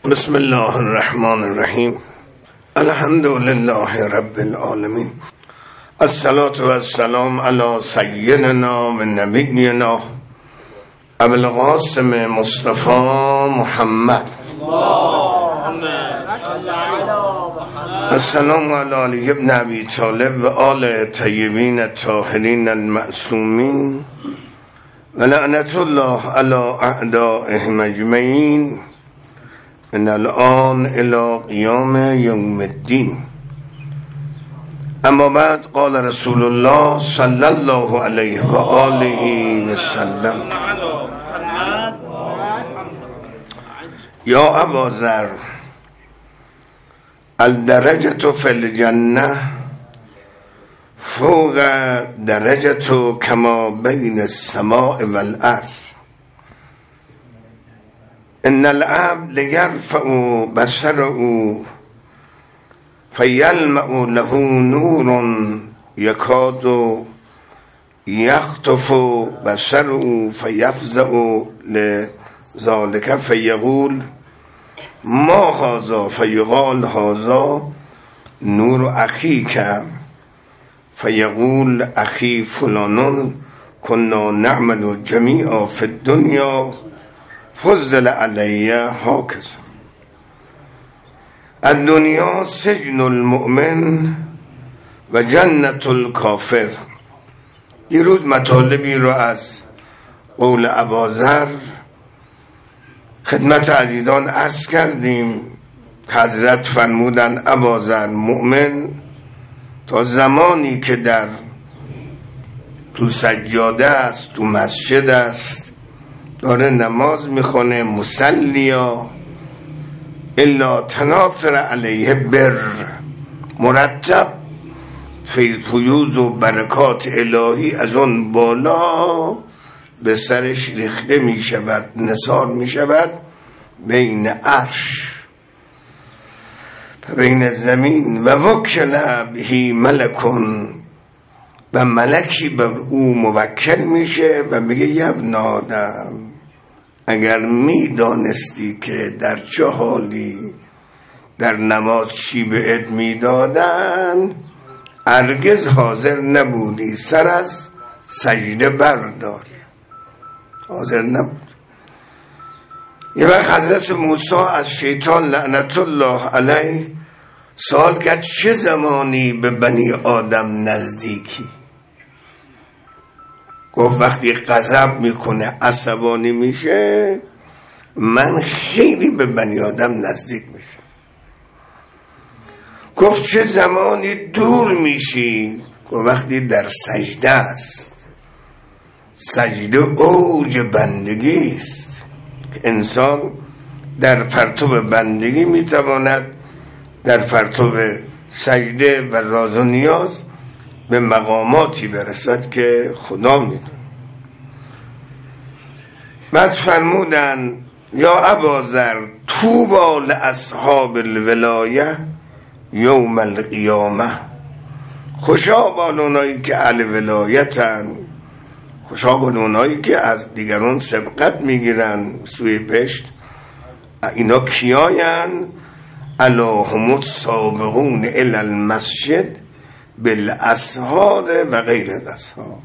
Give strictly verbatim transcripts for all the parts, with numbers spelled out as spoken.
بسم الله الرحمن الرحیم. الحمد لله رب العالمین. الصلاة و السلام علی سیدنا و نبینا ابوالقاسم مصطفی محمد. السلام علی علی ابن ابی طالب و آل طیبین الطاهرین المعصومین و لعنت الله علی اعدائهم اجمعین من الان الى قیام یوم الدین. اما بعد، قال رسول الله صلی الله علیه و آله و سلم: یا ابا ذر، الدرجة فی الجنة فوق درجة کما بین السماء والارض. ان العبد لیرفع بصره فیلمع له نور یکاد یخطف بصره فیفزع لذلك فیقول ما هذا فیقال هذا نور اخیک فیقول اخی فلان کنا نعمل جمیعا فی الدنیا فضل علی هاکذا. الدنیا سجن المؤمن و جنت الکافر. یه روز مطالبی رو از قول ابوذر خدمت عزیزان عرض کردیم. حضرت فرمودن ابوذر، مؤمن تا زمانی که در تو سجاده است، تو مسجد است، داره نماز میخونه، مسلیا، الا تنافر علیه بر، مرتب فیض و برکات الهی از اون بالا به سرش ریخته میشود، نثار میشود بین عرش و بین زمین. و وکل بهی ملکون، و ملکی بر او موکل میشه و میگه یا ابن آدم، اگر میدانستی که در چه حالی در نماز چی بهت میدادن، هرگز حاضر نبودی سر از سجده برداری. حاضر نبود. یه وقت حضرت موسی از شیطان لعنت الله علیه سوال کرد چه زمانی به بنی آدم نزدیکی؟ گفت وقتی غضب میکنه، عصبانی میشه، من خیلی به بنی آدم نزدیک میشه. گفت چه زمانی دور میشی؟ گفت وقتی در سجده است. سجده اوج بندگی است که انسان در پرتو بندگی میتواند در پرتو سجده و راز و نیاز به مقاماتی برسد که خدا میدونه. بعد فرمودن یا ابوذر، طوبی لاصحاب الولایه یوم القیامه. خوشا بال اونایی که اهل ولایتن، خوشا بال اونایی که از دیگران سبقت میگیرن سوی بهشت. اینا کیاین؟ الا هم السابقون الی المسجد بالاسحار و غیر الاسحار.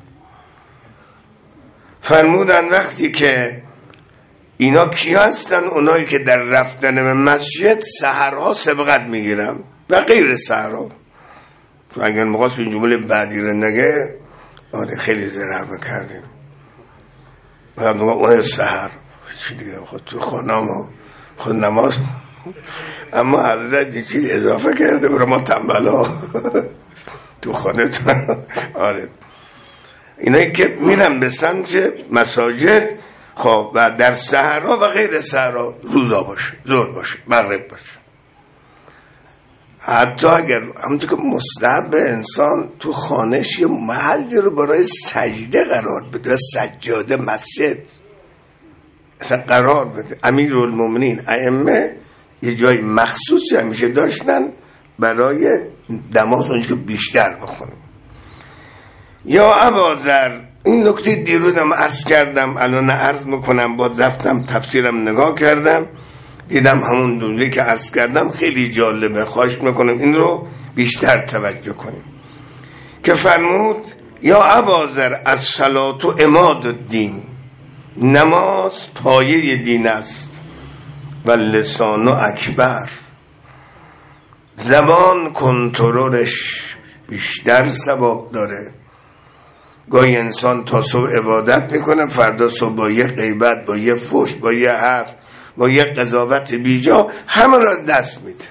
فرمودن وقتی که اینا کی هستن؟ اونایی که در رفتن به مسجد سحرها سبقت میگیرن و غیر سحرها. تو اگر مقاس این جمله بعدی رو نگه، آره خیلی ضرر بکردیم. بعد نگه اون سحر چی دیگه خود تو خانم خود نماز. اما حضرت یه چیز اضافه کرده برای ما تنبلا تو خانه تو. آره اینایی که میرن به سمت مساجد، خب و در سحرها و غیر سحرها، روزا باشه، ظهر باشه، مغرب باشه. حتی اگر همونطور که مستحب انسان تو خانهش یه محلی رو برای سجده قرار بده، سجاده مسجد اصلا قرار بده. امیرالمومنین ائمه یه جای مخصوصی همیشه داشتن برای نماز اونجا که بیشتر بخونیم. یا ابوذر، این نکته دیروزم عرض کردم، الان عرض میکنم، باز رفتم تفسیرم نگاه کردم، دیدم همون دولی که عرض کردم خیلی جالبه، خواهش میکنم این رو بیشتر توجه کنیم که فرمود یا ابازر از صلات و عماد الدین، نماز پایه دین است و لسان اکبر، زبان کنترلش بیشتر ثواب داره. گاهی انسان تا صبح عبادت میکنه، فردا صبح با یه غیبت، با یه فحش، با یه حرف، با یه قضاوت بیجا همه را دست میده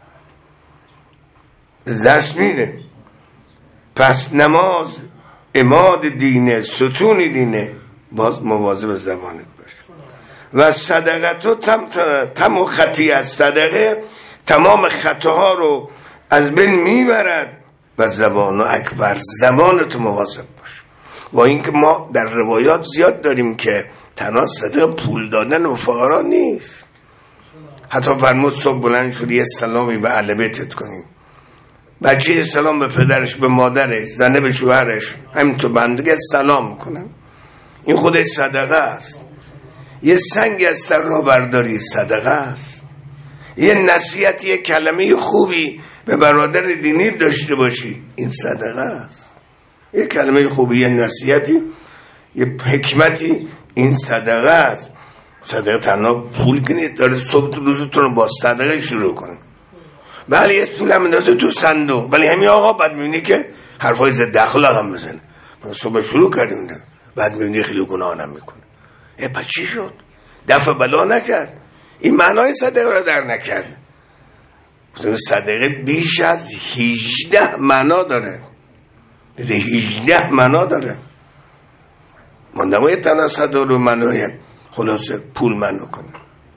دست میده. پس نماز عماد دینه، ستون دینه، باز مواظب زبانت باش. و صدقه تو تم, تم و خطی از صدقه تمام خطاها رو از بین میبرد. و زبان و اکبر، زبانتو مواظب باش. و اینکه ما در روایات زیاد داریم که تنها صدقه پول دادن و فقرا نیست. حتی فرمود صبح بلند شدی یه سلامی به اهل بیتت کنیم، بچه سلام به پدرش، به مادرش، زنه به شوهرش، همین تو بندگی سلام کنم، این خودش صدقه است. یه سنگ از سر را برداری صدقه است. یه نصیحت، یه کلمه خوبی به برادر دینی داشته باشی، این صدقه است. یه کلمه خوبی، یه نصیحتی، یه حکمتی، این صدقه است. صدقه تنها پول که نیست، داره صبح روزتون رو با صدقه شروع کنه. بله یه پول هم اندازه تو صندوق، ولی همین آقا بعد میبینی که حرفای ضد اخلاق هم بزنه. صبح شروع کردیم ده. بعد میبینی خیلی گناه هم میکنه. ای پس چی شد؟ دفع بلا نکرد، این معنای صدقه رو در نکرد. صدقه بیش از هجده معنا داره، هجده معنا داره. ما نباید تنها صدقه رو معنای خلاصه پول معنا کنیم.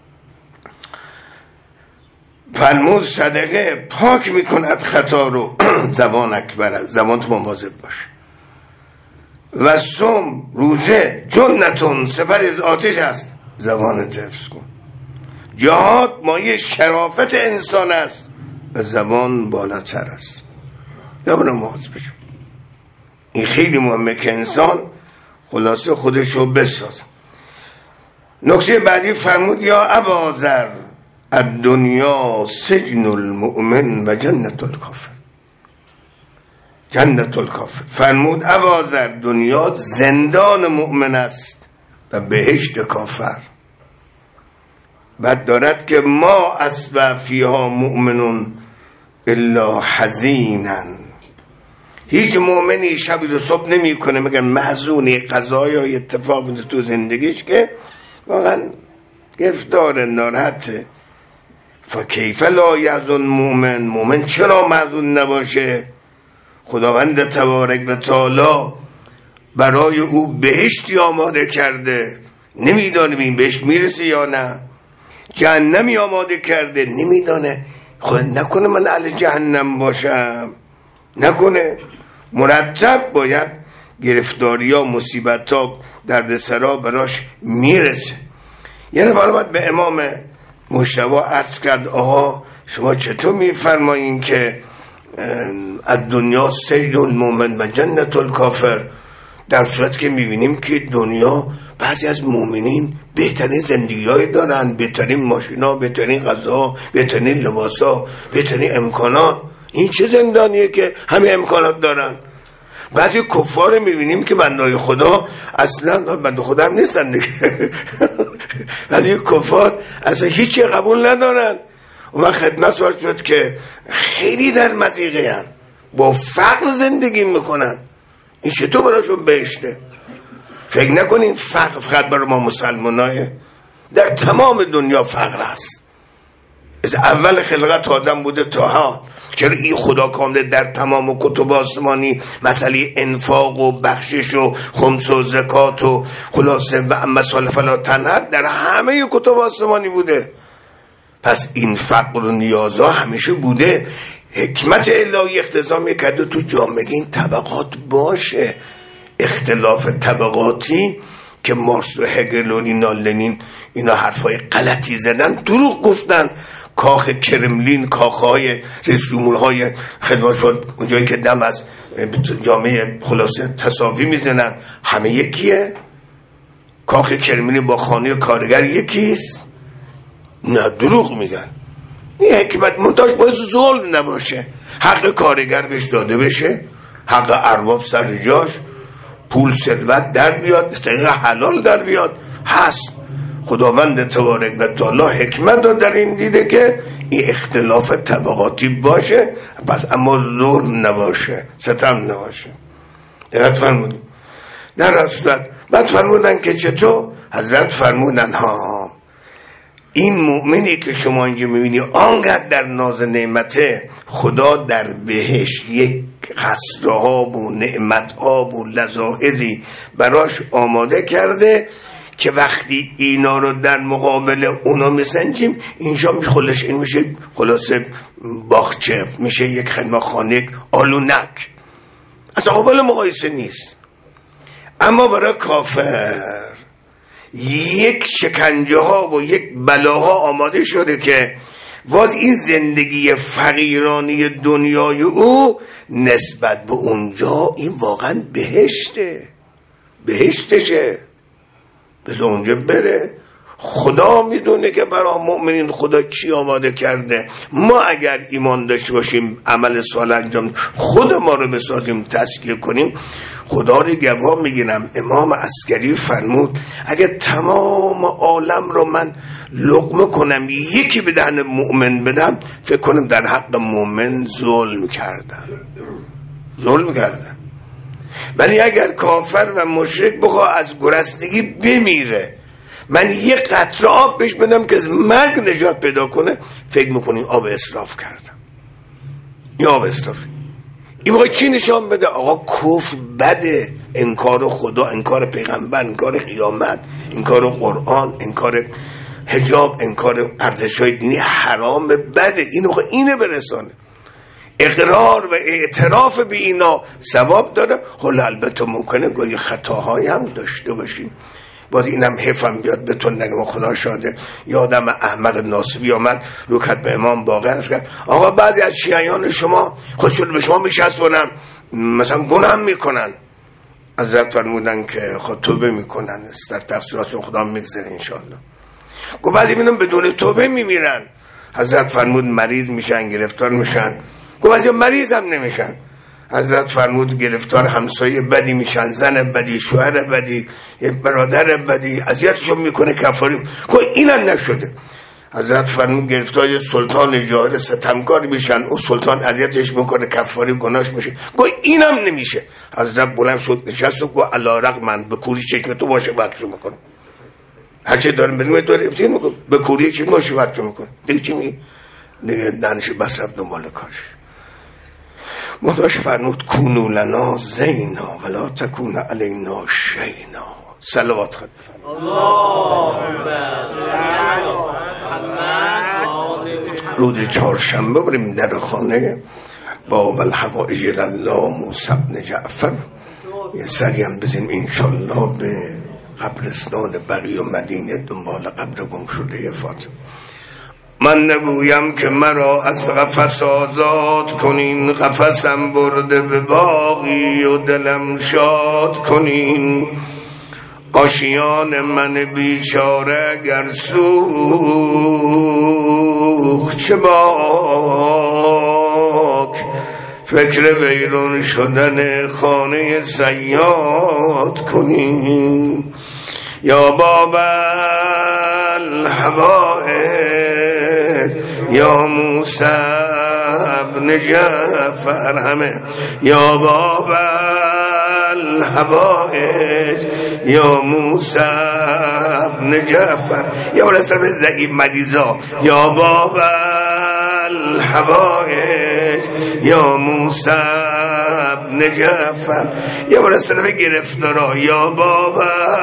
فرمود صدقه پاک میکند خطا رو. زبان اکبر، زبان تو مواظب باش. و صوم، روزه، جنتون، سپر از آتش است، زبان حفظ کن. جهاد مایه شرافت انسان است و زبان بالاتر است. زبان مواظب باش. این خیلی مهمه که انسان خلاصه خودش رو بساز. نکته بعدی فرمود یا ابازر الدنیا سجن المؤمن و جنت الکافر. جنت الکافر فرمود ابازر، دنیا زندان مؤمن است و بهشت کافر. بعد دارد که ما اصبح فیها مؤمنون الا حزینن. هیچ مؤمنی شب و صبح نمی کنه مگر محزونی قضا یا اتفاق بوده تو زندگیش که واقعا گرفتار ناراحته. فکیف لا یحزن مؤمن، مؤمن چرا محزون نباشه؟ خداوند تبارک و تعالی برای او بهشتی آماده کرده، نمیدانه این بهشت میرسه یا نه. جهنمی آماده کرده، نمیدانه خود نکنه من اهل جهنم باشم، نکنه. مرتب باید گرفتاری ها، مصیبت ها، دردسرا براش میرسه. یه نفر باید به امام مجتبی عرض کرد آقا شما چطور میفرمایین که از دنیا سجن المؤمن و جنت الکافر، در صورت که میبینیم که دنیا بعضی از مؤمنین بهترین زندگی های دارن، بهترین ماشینا، بهترین غذا، بهترین لباسا، بهترین امکانات. این چه زندانیه که همه امکانات دارن؟ بعضی کفار میبینیم که بندهای خدا اصلا بنده خدا هم نیستن دیگه. بعضی کفار اصلا هیچی قبول ندارن. اون خدمت سوال شد که خیلی در مضیقه هم با فقر زندگی میکنن، این چطور براشون بهشته؟ فکر نکنین فقر فقط برای ما مسلمانایه، در تمام دنیا فقر هست. از اول خلقت آدم بوده تا ها. چرا این خدا کامله در تمام کتب آسمانی مسئله انفاق و بخشش و خمس و زکات و خلاصه و اما سال فلا تنهر در همه کتب آسمانی بوده. پس این فقر و نیازها همیشه بوده. حکمت الهی اقتضا میکرده تو جامعه این طبقات باشه. اختلاف طبقاتی که مارکس و هگل و اینا لنین اینا حرفای غلطی زدن، دروغ گفتن. کاخ کرملین، کاخهای رئیس جمهورهای خدمتشون اونجایی که دم از جامعه خلاصه تصاوی میزنن، همه یکیه. کاخ کرملین با خانه کارگر یکیست. نه دروغ میگن. این حکمت منتاش باید ظلم نباشه، حق کارگر بهش داده بشه، حق ارباب سر جاش، پول ثروت در بیاد، استقاق حلال در بیاد. هست خداوند تبارک و تعالی حکمت رو در این دیده که این اختلاف طبقاتی باشه، پس اما ظلم نباشه، ستم نباشه. دقت فرمودیم در اصلا. بعد فرمودن که چطور؟ حضرت فرمودن ها این مؤمنی که شما اینجا میبینی آنقدر در ناز نعمته، خدا در بهش یک قصرها و نعمتها و لذاذی براش آماده کرده که وقتی اینا رو در مقابل اونا میسنجیم، اینجا میخولش این میشه خلاصه باغچه، میشه یک خدمه خانه آلونک، از قابل مقایسه نیست. اما برای کافر یک شکنجه ها و یک بلاها آماده شده که واز این زندگی فقیرانی دنیای او نسبت به اونجا این واقعا بهشته، بهشتشه، بذار اونجا بره. خدا میدونه که برای مؤمنین خدا چی آماده کرده. ما اگر ایمان داشته باشیم، عمل صالح انجام، خود ما رو بسازیم، تزکیه کنیم، خدا رو گواه میگیرم. امام عسکری فرمود اگه تمام عالم رو من لقمه کنم یکی به دهن مؤمن بدم، فکر کنم در حق مؤمن ظلم کردم، ظلم کردم. ولی اگر کافر و مشرک بخواه از گرسنگی بمیره، من یه قطره آب بهش بدم که از مرگ نجات پیدا کنه، فکر میکنی آب اسراف کردم. این آب اسراف. این موقع چی نشان بده؟ آقا کفر بده، انکار خدا، انکار پیغمبر، انکار قیامت، انکار قرآن، انکار حجاب، انکار ارزش‌های دینی حرام بده. این موقع اینه برسانه. اقرار و اعتراف به اینا ثواب داره. حالا البته ممکنه گاهی خطاهایی هم داشته باشیم، باز اینم حفم بیاد به تو نگم خدا شاده. یادم احمد ناصبی آمد رو کت به امام باقر کرد آقا بعضی از شیعیان شما خودشون به شما میچسبونن مثلا گناه میکنن. حضرت فرمودن که خود توبه میکنن، در تقصیراتشون خدا میگذره انشاءالله. گفت بعضی میبینم بدون توبه میمیرن. حضرت فرمود مریض میشن، گرفتار میشن. گفت بعضی مریض هم نمیشن. حضرت فرمود گرفتار همسایه بدی میشن، زن بدی، شوهر بدی، برادر بدی، اذیتشون میکنه کفاری. گفت اینم نشده. حضرت فرمود گرفتار سلطان جاهل ستمکار میشن، او سلطان اذیتش میکنه کفاری گناهش میشه. گفت اینم نمیشه. حضرت بلند شد نشست و گفت علی رغم من به کوری چشم تو باشه وقتشو میکنه، هر چه دارم بدون داره چی میکنه، به کوری چشم باشه وقتشو میکنه. دیگه چی می دیگه دانش بس رفت دنبال کارش. مداش فرمود کونو لنا زینا ولا تکون علینا شینا. صلوات خود رود چهارشنبه بریم در خانه باب الحوائج الله موسی بن جعفر، یه سری هم بزنیم انشالله به قبرستان بقیع و مدینه دنبال قبر گم شده فاطمه. من نگویم که مرا از قفس آزاد کنین، قفسم برده به باغی و دلم شاد کنین. آشیان من بیچاره گر سوخت چه باک، فکر ویرون شدن خانه صیاد کنین. یا باب الحوائج یا موسی ابن جعفر، همه یا باب الحوائج یا موسی ابن جعفر. یا ولی صرف ضعیف مریضا یا باب الحوائج یا موسی ابن جعفر. یا ولی صرف گرفتارا یا باب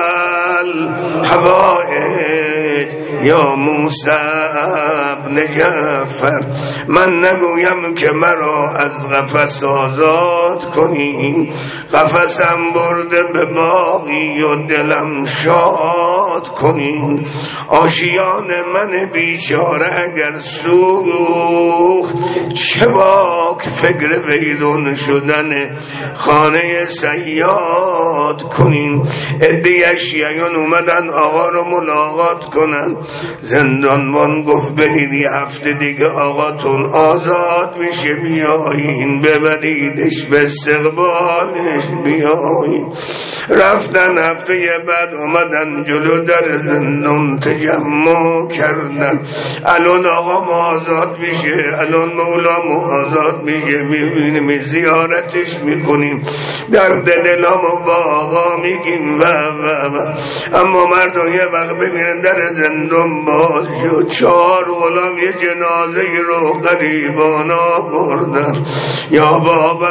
الحوائج یا موسی ابن جعفر. من نگویم که مرا از قفس آزاد کنین، قفسم برده به باغی و دلم شاد یاد کنین. آشیان من بیچاره اگر سوخت، چه باک فکر ویدون شدن خانه صیاد کنین. عده اشیایان اومدن آقا رو ملاقات کنن. زندانبان گفت بدید یه هفته دیگه آقاتون آزاد میشه، بیایین ببریدش به استقبالش بیایین. رفتن هفته بعد اومدن جلو در زندان تجمع کردن. الان آقا ما آزاد میشه، الان مولا ما آزاد میشه، میبینیم زیارتش میکنیم، درد دلامو با آقا میگیم و و و اما مردم یه وقت ببینن در زندان باز شد. چهار غلام یه جنازه رو قریبان آوردن. یا بابا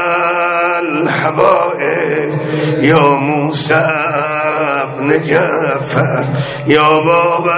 الحوائج یا موسی ابن جعفر، یا بابا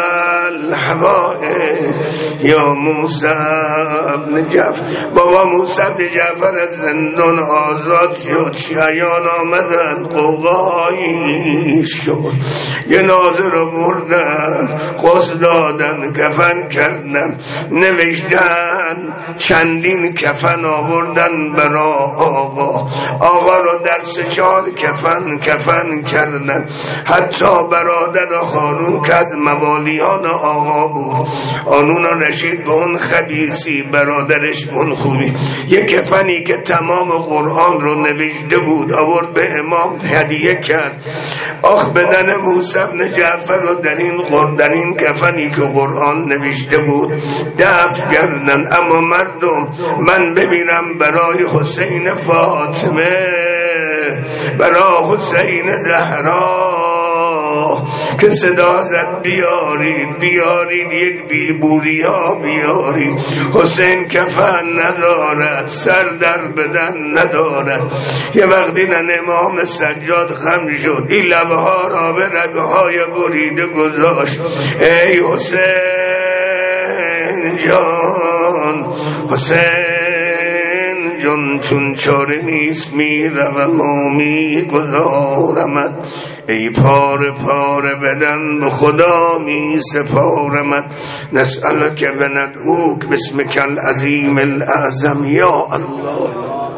الحوائج یا موسی ابن جعفر. بابا موسی ابن جعفر از زندان آزاد شد. شیعیان آمدن قوقایی شد، جنازه رو بردن، غسل دادن، کفن کردن، نوشتن چندین کفن آوردن برا آقا. آقا رو در سه چهار کفن کفن کردن. حتی برادر خانون که از موالیان آقا بود، آنون رشید به اون خبیثی، برادرش اون خوبی، یک کفنی که تمام قرآن رو نوشته بود آورد به امام هدیه کرد. آخ بدن موسی ابن جعفر رو در این قرآن، در این کفنی که قرآن نوشته بود دفن کردن. اما مردم من ببینم برای حسین فاطمه، برای حسین زهرا که صدا زد بیارید بیارید یک بیبوریا بیارید. حسین کفن ندارد، سر در بدن ندارد. یه وقت دیدن امام سجاد خم شد، این لبه ها را به رگه های بریده گذاشت. ای حسین جان، حسین جان، چون چاره نیست میروم و میگذارمت. ای پاره پاره بدن به خدا می سپارمت. نسألک و ندعوک باسمک العظیم الاعظم. یا الله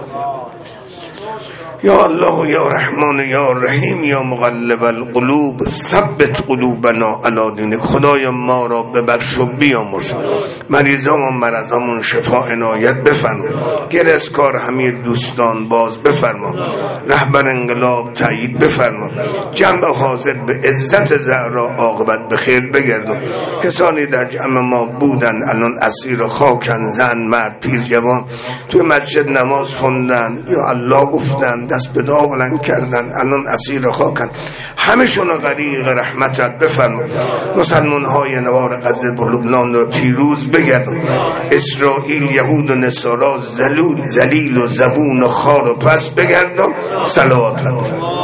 یا الله یا رحمان یا رحیم یا مقلب القلوب ثبت قلوبنا علی دینک. خدایا ما را ببخش و بیامرز، مریضام و مرضامون شفا عنایت بفرما، گرسکار همه دوستان باز بفرما، رهبر انقلاب تایید بفرما، جمع حاضر به عزت زهرا عاقبت به خیر بگردون. کسانی در جمع ما بودن الان اسیر خاکن، زن مرد پیر جوان، توی مسجد نماز خوندن یا الله گفتن، دست به دعا بلند کردن، الان اسیر خاکن، همشون رو غریق رحمتت بفرما. مسلمان های نوار غزه و لبنان رو پیروز بگردن. اسرائیل یهود و نصارا ذلیل ذلیل و زبون و خار و پس بگردن. صلوات